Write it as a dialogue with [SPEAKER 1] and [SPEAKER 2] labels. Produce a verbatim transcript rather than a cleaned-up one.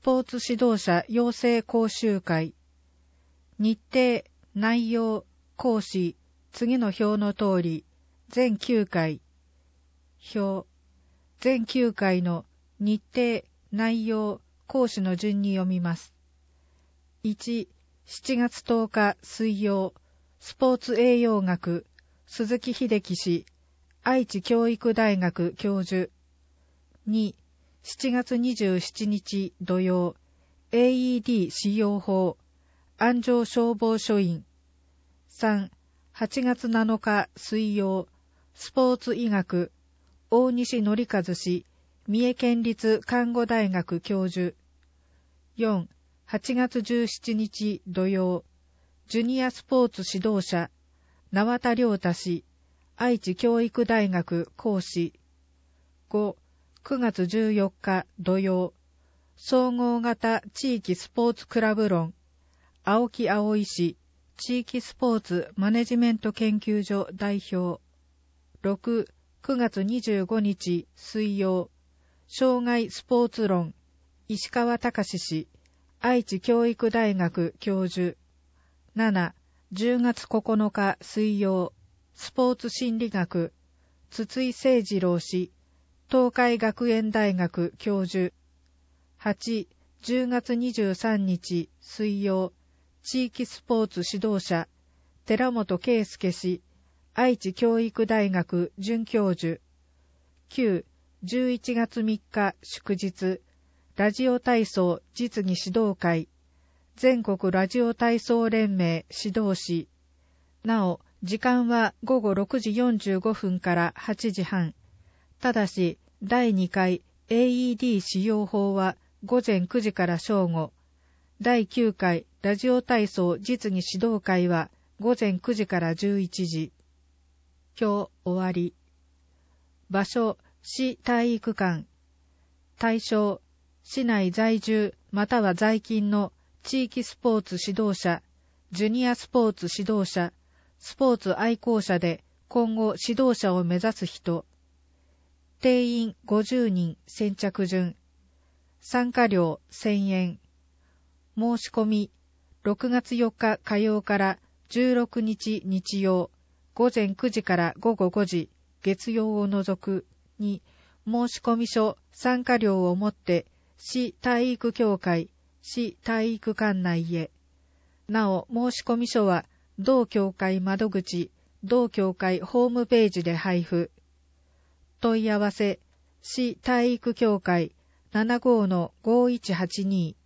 [SPEAKER 1] ポーツ指導者養成講習会。日程、内容、講師、次の表の通り、全きゅうかい。表、全きゅうかいの日程、内容、講師の順に読みます。いち、しちがつとおか水曜、スポーツ栄養学、鈴木秀樹氏、愛知教育大学教授。に、しちがつにじゅうしちにち土曜、エーイーディー 使用法、安城消防署員。さん、はちがつなのか水曜、スポーツ医学、大西則和氏、三重県立看護大学教授。よん、はちがつじゅうしちにち土曜、ジュニアスポーツ指導者、縄田亮太氏、愛知教育大学講師。ご、くがつじゅうよっか土曜、総合型地域スポーツクラブ論、青木葵氏、地域スポーツマネジメント研究所代表。ろく、くがつにじゅうごにち水曜、障害スポーツ論、石川隆氏、愛知教育大学教授。なな、じゅうがつここのか水曜、スポーツ心理学、筒井誠二郎氏、東海学園大学教授。はち、じゅうがつにじゅうさんにち水曜、地域スポーツ指導者、寺本圭介氏、愛知教育大学准教授。きゅう、じゅういちがつみっか祝日、ラジオ体操実技指導会、全国ラジオ体操連盟指導士。なお、時間はごごろくじよんじゅうごふんからはちじはん。ただし、だいにかい エーイーディー 使用法はごぜんくじから正午。だいきゅうかいラジオ体操実技指導会はごぜんくじからじゅういちじ。今日終わり。場所、市体育館。対象、市内在住または在勤の地域スポーツ指導者、ジュニアスポーツ指導者、スポーツ愛好者で今後指導者を目指す人。定員ごじゅうにん先着順。参加料せんえん。申し込み、ろくがつよっか火曜からじゅうろくにち日曜、ごぜんくじからごごごじ、月曜を除くに、申込書、参加料をもって、市体育協会、市体育館内へ。なお、申込書は、同協会窓口、同協会ホームページで配布。問い合わせ、市体育協会 ななごーのごいちはちに